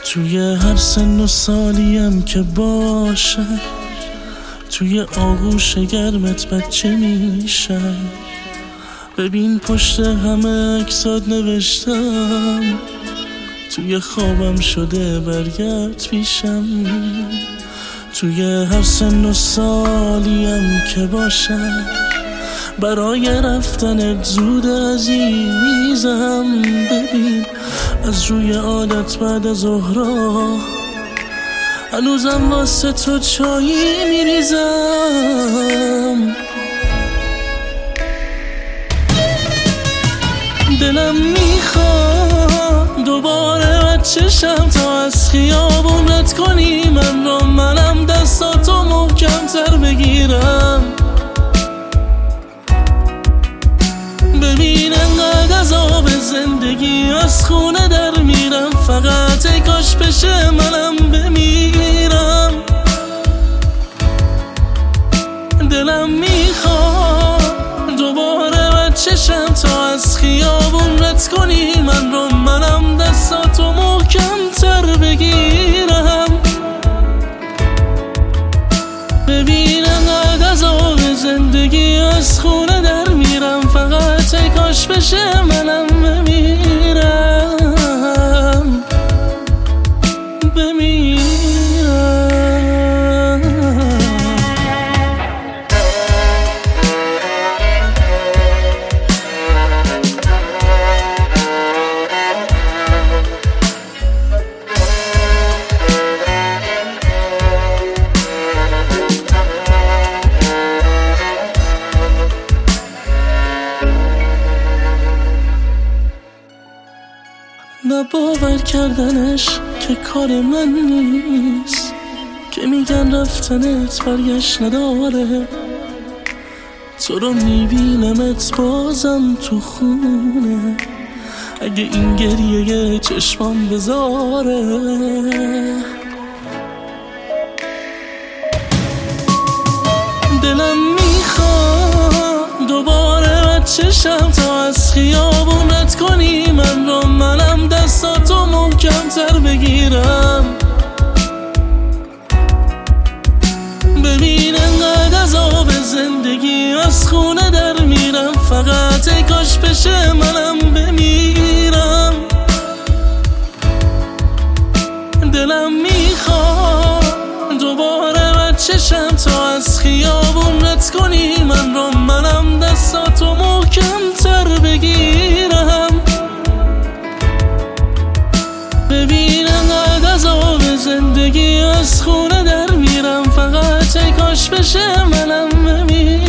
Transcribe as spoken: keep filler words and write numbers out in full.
توی هر سن و سالیم که باشه، توی آغوش گرمت بچه میشه. ببین پشت همه عکسات نوشتم، توی خوابم شده برگرد پیشم. توی هر سن و سالیم که باشه، برای رفتنت زود عزیزم. ببین از روی عادت بعد از ظهرا هنوزم واسه تو چایی میریزم. دلم میخواد دوباره بچشم تا از خیابون رد کنی من رو، منم دستاتو محکم تر بگیرم. ببین انقدر از آب زندگی از خونه در میرم، فقط ای کاش بشه منم بمیرم. دلم میخواد دوباره بچشم تا از خیابون رد کنی من رو، منم دستاتو محکم تر بگیرم. ببین انقدر از آب زندگی از خونه در میرم، فقط ای کاش بشه منم بمیرم بمیرم. نه باور کردنش که کار من نیست، که میگن رفتنت برگشت نداره. تو رو میبینمت بازم تو خونه، اگه این گریه چشمام بذاره. دلم میخواد دوباره بچشم تا از خیابون رد کنی من رو، منم دستاتو محکم تر بگیرم. ببین انقدر از آب زندگی از خونه در میرم، فقط ای کاش بشه منم بمیرم. دلم میخواد دوباره بچشم تا از خیابون رد کنی من رو، منم دستاتو محکم تر بگیرم. ببین انقدر از آب زندگی از خونه در میرم، فقط ای کاش بشه منم بمیرم.